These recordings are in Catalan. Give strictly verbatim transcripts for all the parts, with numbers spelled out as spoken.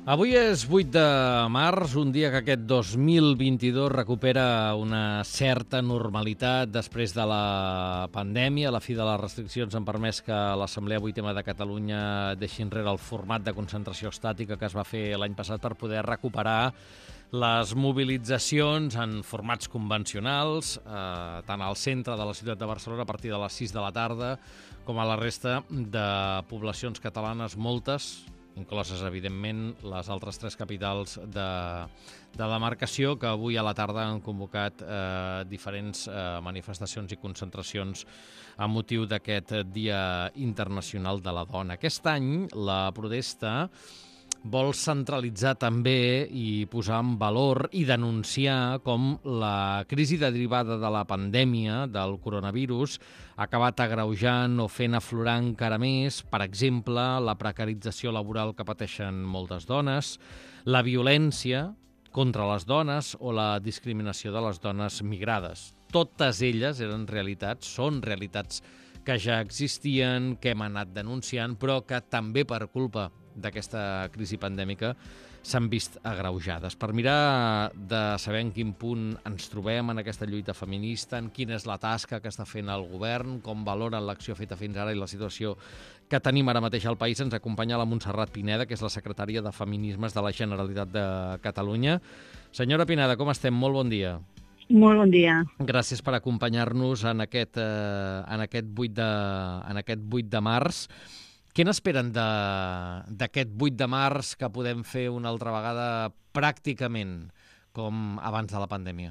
Avui és vuit de març, un dia que aquest dos mil vint-i-dos recupera una certa normalitat després de la pandèmia. La fi de les restriccions han permès que l'Assemblea Vuitena de Catalunya deixi enrere el format de concentració estàtica que es va fer l'any passat per poder recuperar les mobilitzacions en formats convencionals, eh, tant al centre de la ciutat de Barcelona a partir de les sis de la tarda, com a la resta de poblacions catalanes, moltes, incloses, evidentment, les altres tres capitals de, de demarcació, que avui a la tarda han convocat eh, diferents eh, manifestacions i concentracions a motiu d'aquest Dia Internacional de la Dona. Aquest any la protesta vol centralitzar també i posar en valor i denunciar com la crisi derivada de la pandèmia del coronavirus ha acabat agreujant o fent aflorar encara més, per exemple, la precarització laboral que pateixen moltes dones, la violència contra les dones o la discriminació de les dones migrades. Totes elles eren realitats, són realitats que ja existien, que hem anat denunciant, però que també per culpa d'aquesta crisi pandèmica s'han vist agreujades. Per mirar de saber en quin punt ens trobem en aquesta lluita feminista, en quina és la tasca que està fent el govern, com valoren l'acció feta fins ara i la situació que tenim ara mateix al país, ens acompanya la Montserrat Pineda, que és la secretària de Feminismes de la Generalitat de Catalunya. Senyora Pineda, com estem? Molt bon dia. Molt bon dia. Gràcies per acompanyar-nos en aquest, eh, en aquest vuit de, en aquest vuit de març. Què n'esperen d'aquest vuit de març que podem fer una altra vegada pràcticament com abans de la pandèmia?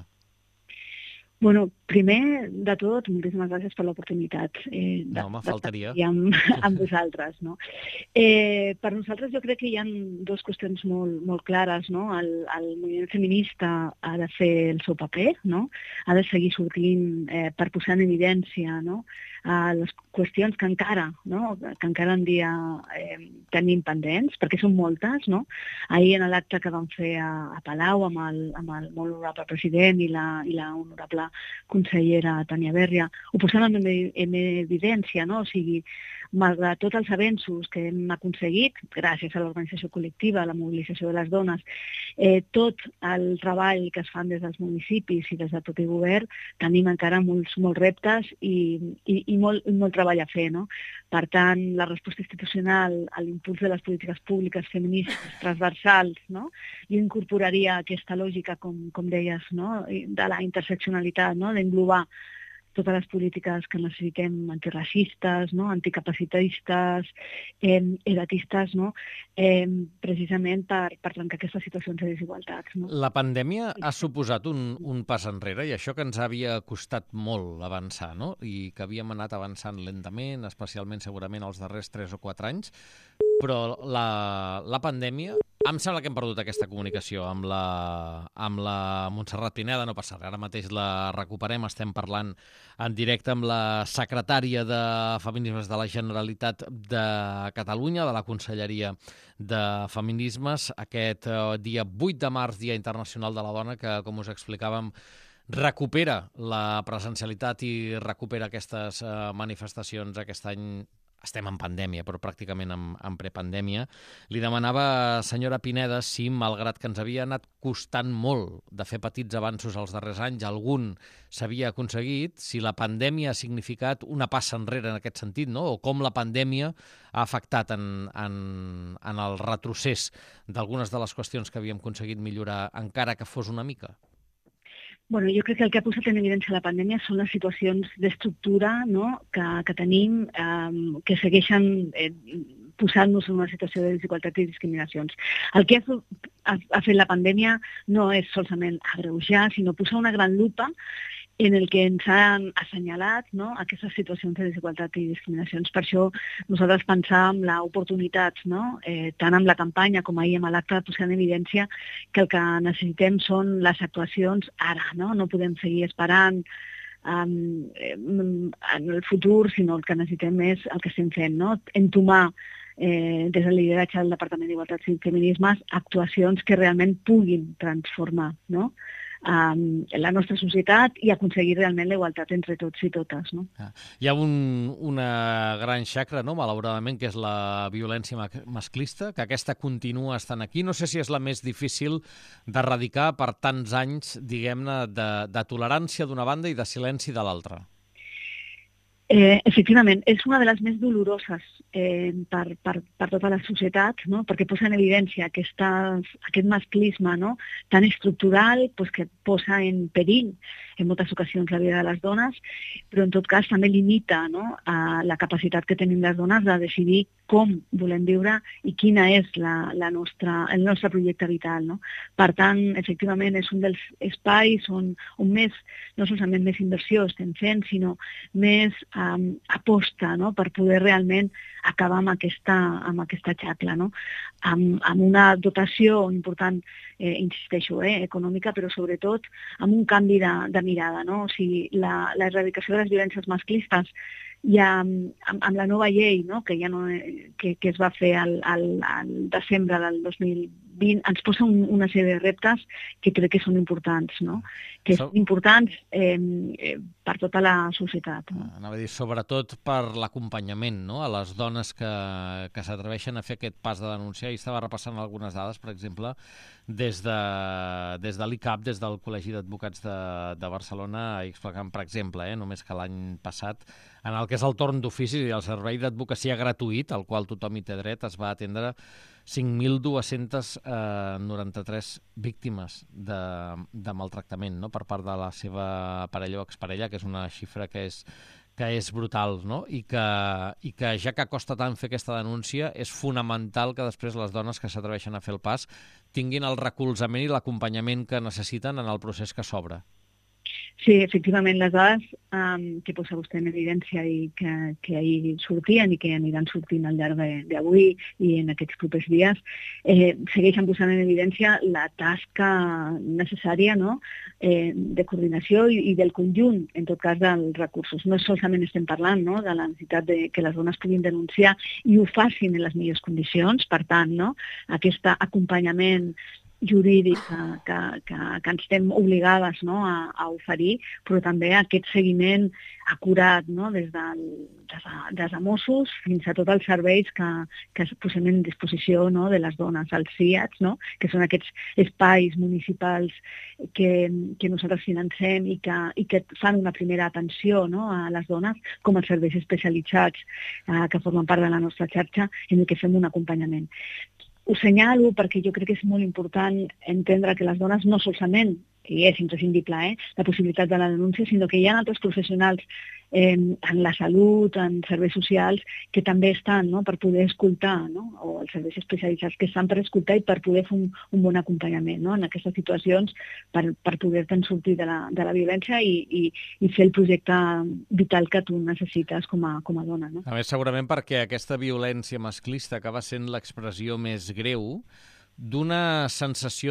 Bueno, primer de tot, moltíssimes gràcies per l'oportunitat eh, de, no, me faltaria. d'estar amb, amb vosaltres. No? Eh, per nosaltres jo crec que hi ha dues qüestions molt, molt clares. No? El, el moviment feminista ha de fer el seu paper, no? Ha de seguir sortint eh, per posar en evidència, no? Uh, les qüestions que encara, no? que encara en dia eh, tenim pendents, perquè són moltes. No? Ahir en l'acte que vam fer a, a Palau amb el, amb el molt honorable president i la, i la honorable consellera Tania Berria, ho posàvem en, en evidència, no? O sigui, malgrat tots els avenços que hem aconseguit, gràcies a l'organització col·lectiva, a la mobilització de les dones, eh, tot el treball que es fan des dels municipis i des del propi govern, tenim encara molts, molts reptes i, i, i molt, molt treball a fer. No? Per tant, la resposta institucional a l'impuls de les polítiques públiques feministes transversals, no? Jo incorporaria aquesta lògica, com, com deies, no? De la interseccionalitat, no? D'englobar totes les polítiques que necessitem, antiracistes, no? Anticapacitistes, eh, edatistes, no? eh, precisament per, per trencar aquestes situacions de desigualtats. No? La pandèmia ha suposat un, un pas enrere i això que ens havia costat molt avançar, no? I que havíem anat avançant lentament, especialment segurament els darrers tres o quatre anys, però la, la pandèmia... Em sembla que hem perdut aquesta comunicació amb la, amb la Montserrat Pineda, no passa res, ara mateix la recuperem, estem parlant en directe amb la secretària de Feminismes de la Generalitat de Catalunya, de la Conselleria de Feminismes, aquest dia vuit de març, Dia Internacional de la Dona, que, com us explicàvem, recupera la presencialitat i recupera aquestes manifestacions aquest any. Estem en pandèmia, però pràcticament en, en prepandèmia. Li demanava, senyora Pineda, si, malgrat que ens havia anat costant molt de fer petits avanços els darrers anys, algun s'havia aconseguit, si la pandèmia ha significat una passa enrere en aquest sentit, no? O com la pandèmia ha afectat en, en, en el retrocés d'algunes de les qüestions que havíem aconseguit millorar, encara que fos una mica. Bueno, jo crec que el que ha posat en evidència la pandèmia són les situacions d'estructura, no? que, que tenim, eh, que segueixen eh, posant-nos en una situació de desigualtat i discriminacions. El que ha, ha, ha fet la pandèmia no és solament agreujar, sinó posar una gran lupa en el que ens han assenyalat, no? Aquestes situacions de desigualtat i discriminacions. Per això nosaltres pensàvem l'oportunitat, no? eh, tant amb la campanya com ahir amb l'acte, de posar en evidència que el que necessitem són les actuacions ara. No, no podem seguir esperant um, en el futur, sinó el que necessitem és el que estem fent, no? Entomar eh, des del lideratge del Departament d'Igualtat i Feminismes actuacions que realment puguin transformar, no? um, la nostra societat i aconseguir realment la igualtat entre tots i totes. No? Hi ha un, una gran xacra, no? Malauradament, que és la violència masclista, que aquesta continua estant aquí. No sé si és la més difícil d'erradicar per tants anys, diguem-ne, de, de tolerància d'una banda i de silenci de l'altra. Eh, efectivament, és una de les més doloroses eh, per, per, per tota la societat, no? Perquè posa en evidència aquesta, aquest masclisme, no? Tan estructural, pues, que posa en perill en moltes ocasions la vida de les dones, però en tot cas també limita, no? a la capacitat que tenim les dones de decidir com volem viure i quina és la, la nostra, el nostre projecte vital. No? Per tant, efectivament, és un dels espais on, on més, no solament més inversió estem fent, sinó més um, aposta, no? Per poder realment acabar amb aquesta, amb aquesta xacla, no? amb, amb una dotació important, eh, insisteixo, eh, econòmica, però sobretot amb un canvi de, de mirada. No? O sigui, la, la erradicació de les violències masclistes ja amb, amb la nova llei, no? que, ja no, que, que es va fer al, al, al desembre del dos mil vint, ens posa un, una sèrie de reptes que crec que són importants, no? que són importants eh, eh, per tota la societat. No? Anava a dir, sobretot per l'acompanyament, no? A les dones que, que s'atreveixen a fer aquest pas de denunciar. I estava repassant algunes dades, per exemple, des de, des de l'I C A P, des del Col·legi d'Advocats de, de Barcelona, i explicant, per exemple, eh, només que l'any passat, en el que és el torn d'ofici i el servei d'advocacia gratuït, al qual tothom hi té dret, es va atendre cinc mil dos-cents noranta-tres víctimes de, de maltractament, no? Per part de la seva parella o exparella, que és una xifra que és, que és brutal, no? I que, i que ja que costa tant fer aquesta denúncia, és fonamental que després les dones que s'atreveixen a fer el pas tinguin el recolzament i l'acompanyament que necessiten en el procés que s'obre. Sí, efectivament, les dades um, que posa vostè en evidència i que, que ahir sortien i que aniran sortint al llarg d'avui i en aquests propers dies, eh, segueixen posant en evidència la tasca necessària, no? eh, de coordinació i, i del conjunt, en tot cas, dels recursos. No solament estem parlant, no? de la necessitat de que les dones puguin denunciar i ho facin en les millors condicions, per tant, no? aquest acompanyament jurídic que, que, que, que ens estem obligades, no? a, a oferir, però també aquest seguiment acurat, no? des, del, des, de, des de Mossos fins a tots els serveis que, que es posem en disposició, no? de les dones, els C I A Ts, no? que són aquests espais municipals que, que nosaltres financem i que, i que fan una primera atenció, no? a les dones, com els serveis especialitzats eh, que formen part de la nostra xarxa, en el que fem un acompanyament. Ho senyalo perquè jo crec que és molt important entendre que les dones no solament, i és imprescindible, eh, la possibilitat de la denúncia, sinó que hi ha altres professionals eh, en la salut, en serveis socials, que també estan, no?, per poder escoltar, no?, o els serveis especialitzats que estan per escoltar i per poder fer un, un bon acompanyament, no?, en aquestes situacions, per, per poder-te'n sortir de la, de la violència i, i, i fer el projecte vital que tu necessites com a, com a dona. No? A més, segurament perquè aquesta violència masclista acaba sent l'expressió més greu d'una sensació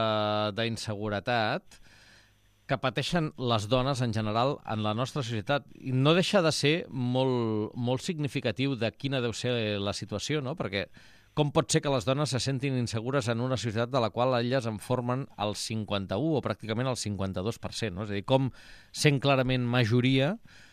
d'inseguretat que pateixen les dones en general en la nostra societat. I no deixa de ser molt, molt significatiu de quina deu ser la situació, no? Perquè com pot ser que les dones se sentin insegures en una societat de la qual elles en formen el cinquanta-u o pràcticament el cinquanta-dos per cent, no? És a dir, com sent clarament majoria,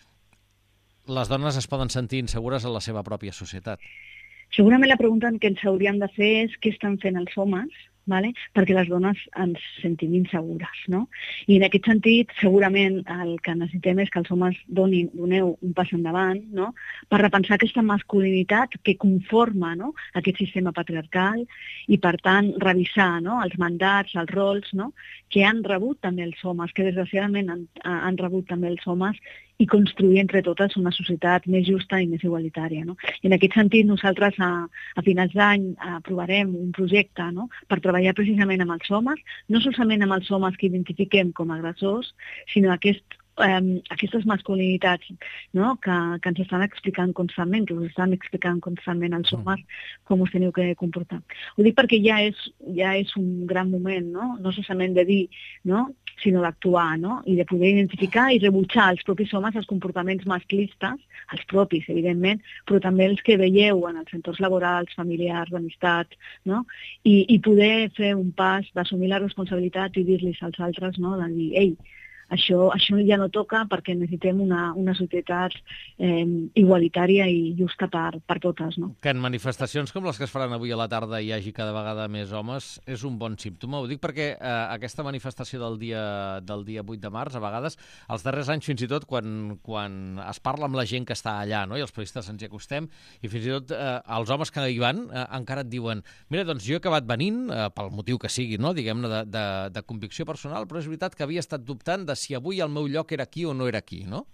les dones es poden sentir insegures en la seva pròpia societat. Segurament la pregunta que ens hauríem de fer és què estan fent els homes, vale? perquè les dones ens sentim insegures. No? I en aquest sentit, segurament el que necessitem és que els homes donin, doneu un pas endavant, no? per repensar aquesta masculinitat que conforma, no? aquest sistema patriarcal i, per tant, revisar, no? els mandats, els rols, no? que han rebut també els homes, que desgraciadament han, han rebut també els homes, i construir entre totes una societat més justa i més igualitària. No? I en aquest sentit, nosaltres a, a finals d'any aprovarem un projecte, no? per treballar precisament amb els homes, no solament amb els homes que identifiquem com a agressors, sinó aquest Um, aquestes masculinitats, no? que, que ens estan explicant constantment, que us estan explicant constantment els homes com us teniu que comportar. Ho dic perquè ja és, ja és un gran moment, no, no solament de dir, no? sinó d'actuar, no? I de poder identificar i rebutjar els propis homes els comportaments masclistes, els propis, evidentment, però també els que veieu en els entorns laborals, familiars, d'amistat, no? I, i poder fer un pas d'assumir la responsabilitat i dir-los als altres, no? De dir, ei, Això, això ja no toca perquè necessitem una, una societat eh, igualitària i justa per, per totes. No? Que en manifestacions com les que es faran avui a la tarda hi hagi cada vegada més homes és un bon símptoma. Ho dic perquè eh, aquesta manifestació del dia, del dia vuit de març, a vegades, els darrers anys fins i tot, quan, quan es parla amb la gent que està allà, no? I els periodistes ens hi acostem, i fins i tot eh, els homes que hi van eh, encara et diuen mira, doncs jo he acabat venint, eh, pel motiu que sigui, no? Diguem-ne, de, de, de convicció personal, però és veritat que havia estat dubtant de si avui el meu lloc era aquí o no era aquí, no?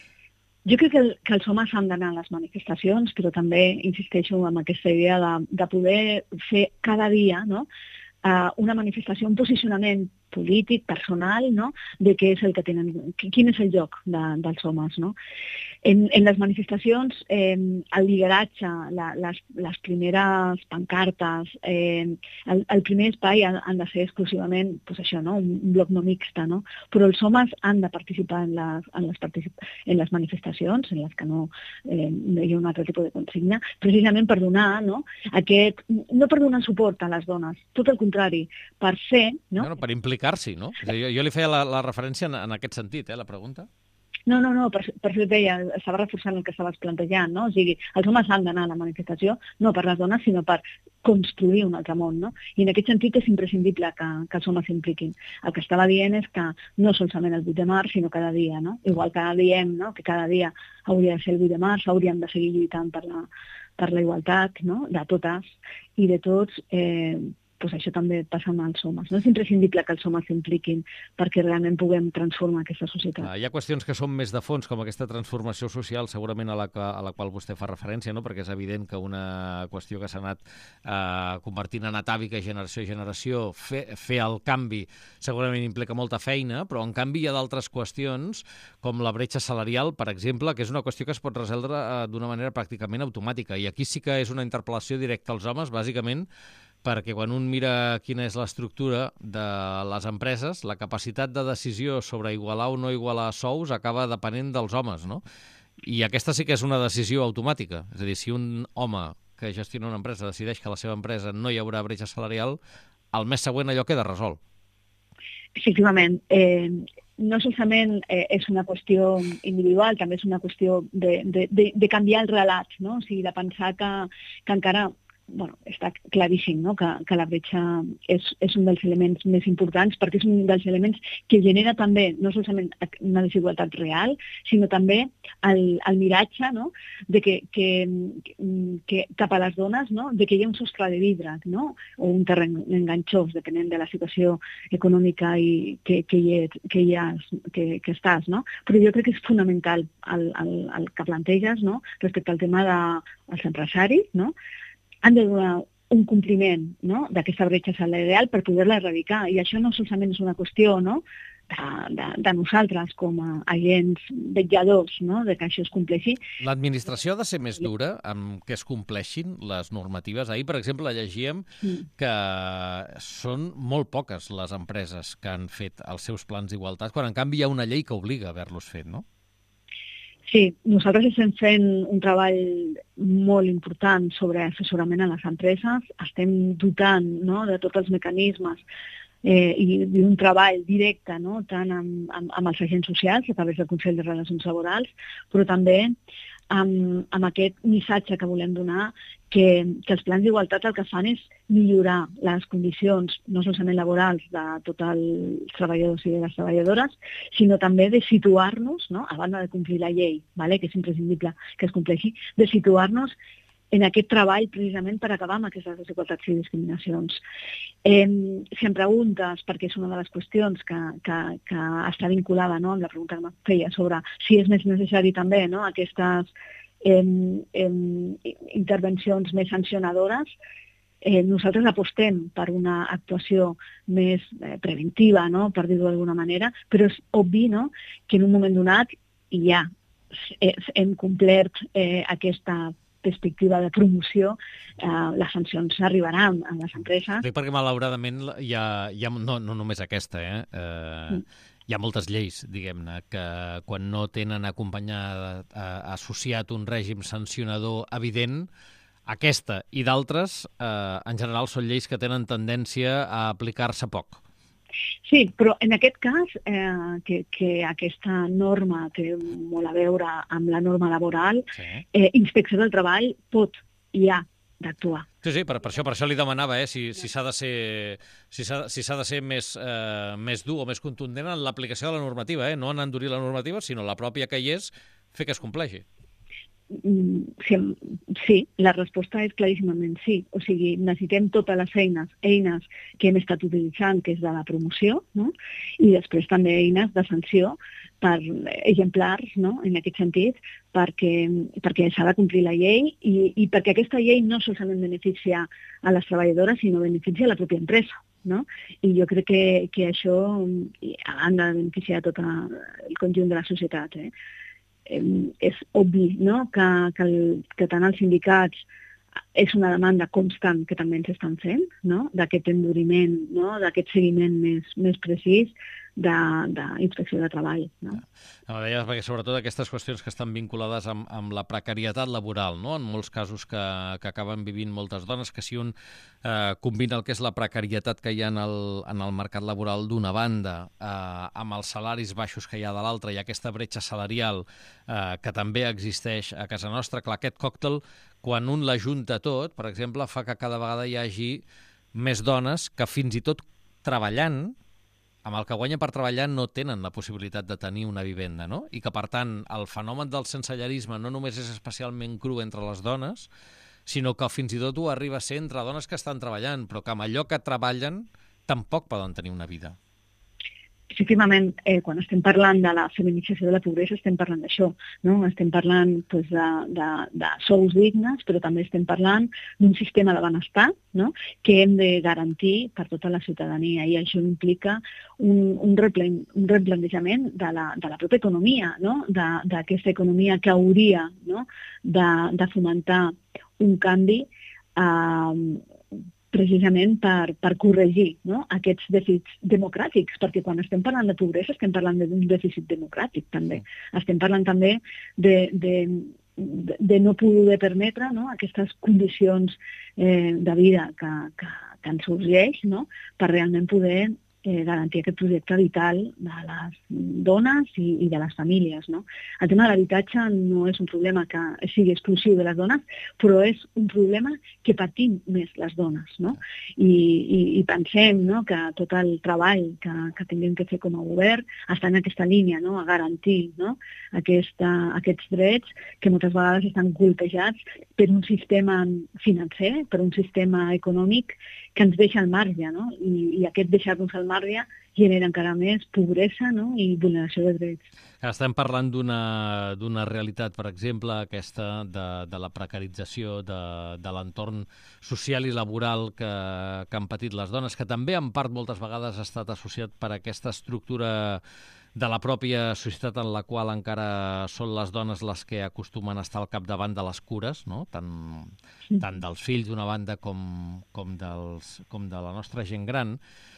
Jo crec que, el, que els homes han d'anar a les manifestacions, però també insisteixo en aquesta idea de, de poder fer cada dia, no? uh, una manifestació, un posicionament polític, personal, no? De què és el que tenen, quin és el lloc de, dels homes, no? En, en les manifestacions, eh, el lideratge, la, les, les primeres pancartes, eh, el, el primer espai han, han de ser exclusivament pues això, no? un, un bloc no mixta, no? Però els homes han de participar en les, en les, particip en les manifestacions, en les que no, eh, no hi ha un altre tipus de consigna, precisament per donar, no? Aquest, no per donar suport a les dones, tot el contrari, per ser... No? Bueno, per implicar-s'hi, no? Jo, jo li feia la, la referència en, en aquest sentit, eh, la pregunta. No, no, no, per, per això et deia, estava reforçant el que estaves plantejant, no? O sigui, els homes han d'anar a la manifestació, no per les dones, sinó per construir un altre món, no? I en aquest sentit és imprescindible que, que els homes s'impliquin. El que estava dient és que no solament el vuit de març, sinó cada dia, no? Igual que diem, no?, que cada dia hauria de ser el vuit de març, hauríem de seguir lluitant per la, per la igualtat, no?, de totes i de tots, eh, pues això també passa amb els homes. No és imprescindible que els homes s'impliquin perquè realment puguem transformar aquesta societat. Ah, hi ha qüestions que són més de fons, com aquesta transformació social, segurament a la, a la qual vostè fa referència, no? Perquè és evident que una qüestió que s'ha anat eh, convertint en atàvica generació a generació, fer, fer el canvi segurament implica molta feina, però en canvi hi ha d'altres qüestions, com la bretxa salarial, per exemple, que és una qüestió que es pot resoldre eh, d'una manera pràcticament automàtica. I aquí sí que és una interpel·lació directa als homes, bàsicament, perquè quan un mira quina és l'estructura de les empreses, la capacitat de decisió sobre igualar o no igualar sous acaba depenent dels homes, no? I aquesta sí que és una decisió automàtica. És a dir, si un home que gestiona una empresa decideix que a la seva empresa no hi haurà bretxa salarial, al mes següent allò queda resolt. Efectivament. Eh, no solament eh, és una qüestió individual, també és una qüestió de, de, de, de canviar el relat, no? O sigui, de pensar que, que encara... Bueno, està claríssim, no?, que, que la bretxa és, és un dels elements més importants perquè és un dels elements que genera també no solament una desigualtat real, sinó també el, el miratge, no?, de que, que, que cap a les dones, no?, de que hi ha un sostre de vidre, no?, o un terreny enganxós, depenent de la situació econòmica i que, que, hi, ha, que, hi ha, que, que estàs, no? Però jo crec que és fonamental el, el, el que planteges, no?, respecte al tema dels de, empresaris, no?, han de donar un compliment, no?, d'aquesta bretxa salarial per poder-la erradicar. I això no solament és una qüestió, no?, de, de, de nosaltres com a agents vetlladors, no?, de que això es compleixi. L'administració ha de ser més dura amb que es compleixin les normatives. Ahir, per exemple, llegíem que són molt poques les empreses que han fet els seus plans d'igualtat, quan en canvi hi ha una llei que obliga a haver-los fet, no? Sí, nosaltres estem fent un treball molt important sobre assessorament a les empreses, estem dotant, no?, de tots els mecanismes eh, i d'un treball directe, no?, tant amb, amb, amb els agents socials, a través del Consell de Relacions Laborals, però també amb, amb aquest missatge que volem donar, que, que els plans d'igualtat el que fan és millorar les condicions, no solament laborals, de tots els treballadors i de les treballadores, sinó també de situar-nos, no?, a banda de complir la llei, vale?, que és imprescindible que es compleixi, de situar-nos en aquest treball precisament per acabar amb aquestes desigualtats i discriminacions. Eh, si em preguntes, perquè és una de les qüestions que, que, que està vinculada, no?, amb la pregunta que em feia sobre si és més necessari també, no?, aquestes eh, eh, intervencions més sancionadores, eh, nosaltres apostem per una actuació més eh, preventiva, no?, per dir-ho d'alguna manera, però és obvi, no?, que en un moment donat ja hem complert eh, aquesta perspectiva de promoció, eh, les sancions arribaran a les empreses. Dic perquè, malauradament, hi ha, hi ha no, no només aquesta, eh? eh mm. Hi ha moltes lleis, diguem-ne, que quan no tenen acompanyat, eh, associat un règim sancionador evident, aquesta i d'altres, eh, en general, són lleis que tenen tendència a aplicar-se poc. Sí, però en aquest cas, eh, que, que aquesta norma té molt a veure amb la norma laboral, sí. eh, Inspecció del Treball pot i ha d'actuar. Sí, sí, per, per, això, per això li demanava eh, si si s'ha de ser, si s'ha, si s'ha de ser més, eh, més dur o més contundent en l'aplicació de la normativa, eh? No en endurir la normativa, sinó la pròpia que hi és, fer que es compleixi. Sí, sí, la resposta és claríssimament sí. O sigui, necessitem totes les eines, eines que hem estat utilitzant, que és de la promoció, no? I després també eines de sanció per exemplars, no? En aquest sentit, perquè, perquè s'ha de complir la llei i, i perquè aquesta llei no solament beneficia a les treballadores, sinó beneficia a la pròpia empresa. No? I jo crec que, que això han de beneficiar tot el conjunt de la societat. Eh? És obvi, no? que, que, el, que tant els sindicats és una demanda constant que també ens estan fent, no? D'aquest enduriment, no? D'aquest seguiment més, més precís d'inspecció de, de treball. No? No, deia, perquè sobretot aquestes qüestions que estan vinculades amb, amb la precarietat laboral, no? En molts casos que, que acaben vivint moltes dones, que si un eh, combina el que és la precarietat que hi ha en el, en el mercat laboral d'una banda, eh, amb els salaris baixos que hi ha de l'altra i aquesta bretxa salarial eh, que també existeix a casa nostra, clar, aquest còctel, quan un l'ajunta tot, per exemple, fa que cada vegada hi hagi més dones que fins i tot treballant, amb el que guanya per treballar no tenen la possibilitat de tenir una vivenda, no? I que, per tant, el fenomen del sensellarisme no només és especialment cru entre les dones, sinó que fins i tot ho arriba a ser entre dones que estan treballant, però que amb allò que treballen tampoc poden tenir una vida. Efectivament, eh, quan estem parlant de la feminització de la pobresa, estem parlant d'això, no? Estem parlant pues, de, de, de sous dignes, però també estem parlant d'un sistema de benestar, no? Que hem de garantir per tota la ciutadania, i això implica un, un, replen, un replantejament de la, de la pròpia economia, no? D'aquesta economia que hauria, no? de, de fomentar un canvi eh, precisament per, per corregir, no? Aquests dèficits democràtics, perquè quan estem parlant de pobresa estem parlant d'un dèficit democràtic també. Estem parlant també de, de, de, de no poder permetre, no? Aquestes condicions eh, de vida que, que, que ens sorgeix, no? Per realment poder eh, garantir aquest projecte vital de les dones i, i de les famílies. No? El tema de l'habitatge no és un problema que sigui exclusiu de les dones, però és un problema que patim més les dones. No? I, i, i pensem, no? Que tot el treball que, que tinguem que fer com a govern està en aquesta línia, no? A garantir, no? Aquesta, aquests drets que moltes vegades estan colpejats per un sistema financer, per un sistema econòmic que ens deixa al marge, no? I, i aquest deixar-nos al marge genera encara més pobresa, no? I vulneració de drets. Estem parlant d'una d'una realitat, per exemple, aquesta de, de la precarització de, de l'entorn social i laboral que, que han patit les dones, que també en part moltes vegades ha estat associat per aquesta estructura de la pròpia societat en la qual encara són les dones les que acostumen a estar al capdavant de les cures, no? tant, sí. tant dels fills d'una banda com, com, dels, com de la nostra gent gran.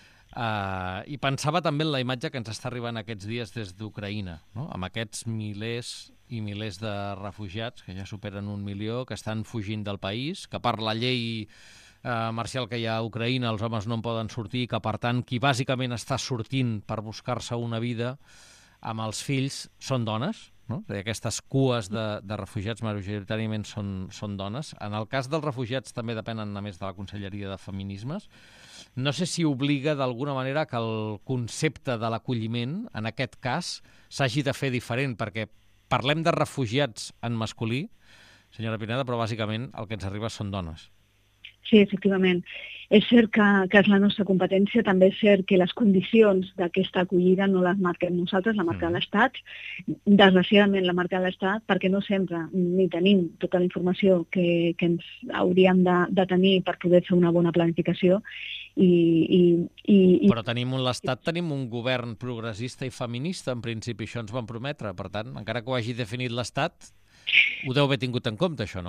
Uh, I pensava també en la imatge que ens està arribant aquests dies des d'Ucraïna, no? Amb aquests milers i milers de refugiats, que ja superen un milió, que estan fugint del país, que per la llei Uh, marcial que hi ha a Ucraïna, els homes no en poden sortir, que per tant qui bàsicament està sortint per buscar-se una vida amb els fills són dones, no? Aquestes cues de, de refugiats majoritàriament són, són dones. En el cas dels refugiats també depenen a més de la Conselleria de Feminismes. No sé si obliga d'alguna manera que el concepte de l'acolliment, en aquest cas, s'hagi de fer diferent, perquè parlem de refugiats en masculí, senyora Pineda, però bàsicament el que ens arriba són dones. Sí, efectivament. És cert que, que és la nostra competència, també és cert que les condicions d'aquesta acollida no les marquem nosaltres, la marca mm. l'Estat. Desgraciadament la marca l'Estat, perquè no sempre ni tenim tota la informació que, que ens hauríem de, de tenir per poder fer una bona planificació. I, i, i, Però tenim un l'Estat, tenim un govern progressista i feminista, en principi això ens van prometre. Per tant, encara que ho hagi definit l'Estat, ho deu haver tingut en compte, això, no?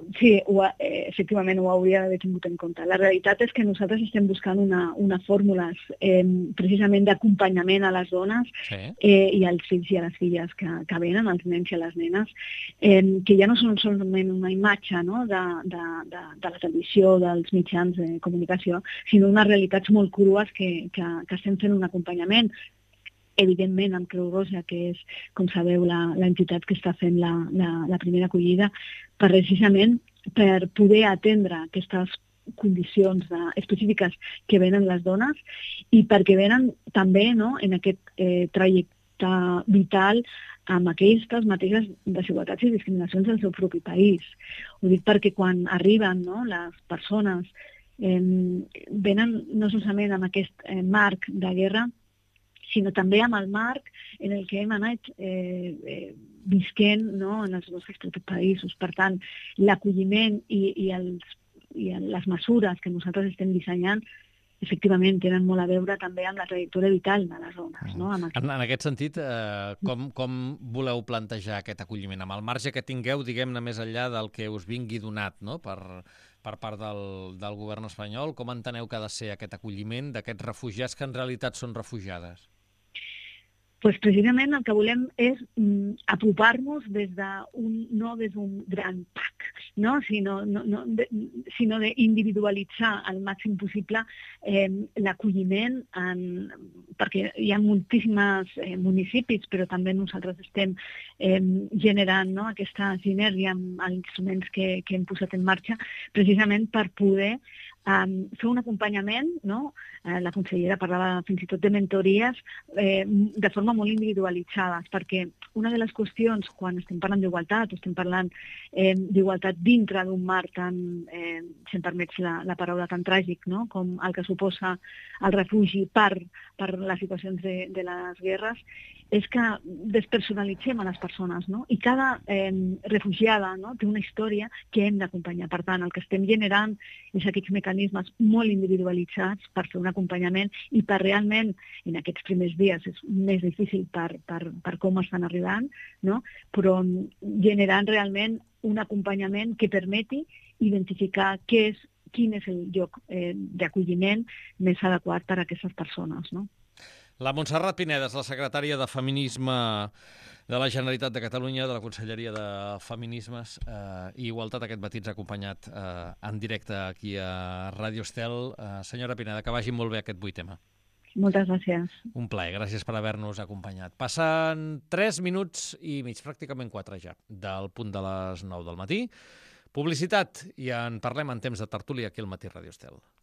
sí, ho, ha- eh, efectivament ho hauria d'haver tingut en compte. La realitat és que nosaltres estem buscant una, una fórmula eh, precisament d'acompanyament a les dones Sí. eh, i als fills i a les filles que, que venen, als nens i a les nenes, eh, que ja no són solament una imatge, no?, de, de, de, de la televisió, dels mitjans de comunicació, sinó unes realitats molt crues que, que, que estem fent un acompanyament, evidentment amb Creu Roja, que és, com sabeu, la- l'entitat que està fent la, la, la primera acollida, precisament per poder atendre aquestes condicions de, específiques que venen les dones i perquè venen també, no?, en aquest eh, trajecte vital amb aquestes mateixes desigualtats i discriminacions del seu propi país. Ho dic perquè quan arriben, no?, les persones eh, venen no solament amb aquest eh, marc de guerra, sinó també amb el marc en el que hem anat eh, eh, visquent, no?, en els nostres propis països. Per tant, l'acolliment i, i, els, i les mesures que nosaltres estem dissenyant efectivament tenen molt a veure també amb la trajectòria vital de les dones. No? Amb En, en aquest sentit, eh, com, com voleu plantejar aquest acolliment? Amb el marge que tingueu, diguem-ne, més enllà del que us vingui donat, no?, per, per part del, del govern espanyol, com enteneu que ha de ser aquest acolliment d'aquests refugiats que en realitat són refugiades? Pues precisament el que volem és mm, apropar-nos des d'un, no des d'un gran pack, no? sinó, no, no, de, sinó d'individualitzar al màxim possible eh, l'acolliment, en, perquè hi ha moltíssims eh, municipis, però també nosaltres estem eh, generant, no?, aquesta sinergia amb els instruments que, que hem posat en marxa, precisament per poder Um, fer un acompanyament, no? Eh, la consellera parlava fins i tot de mentories eh, de forma molt individualitzada, perquè una de les qüestions quan estem parlant d'igualtat, estem parlant eh, d'igualtat dintre d'un marc tan, eh, si em permets la, la paraula, tan tràgic, no?, com el que suposa el refugi per, per les situacions de, de les guerres, és que despersonalitzem a les persones, no? I cada eh, refugiada, no?, té una història que hem d'acompanyar. Per tant, el que estem generant és aquests mecanismes molt individualitzats per fer un acompanyament i per realment, en aquests primers dies és més difícil per, per, per com estan arribant, no?, però generant realment un acompanyament que permeti identificar què és, quin és el lloc eh, d'acolliment més adequat per a aquestes persones, no? La Montserrat Pinedes, la secretària de Feminisme de la Generalitat de Catalunya, de la Conselleria de Feminismes eh, i Igualtat, aquest matí ens ha acompanyat eh, en directe aquí a Ràdio Estel. Eh, senyora Pineda, que vagi molt bé aquest vuit ema. Moltes gràcies. Un plaer, gràcies per haver-nos acompanyat. Passen tres minuts i mig, pràcticament quatre ja, del punt de les nou del matí. Publicitat, i en parlem en temps de tertúlia aquí al Matí Ràdio Estel.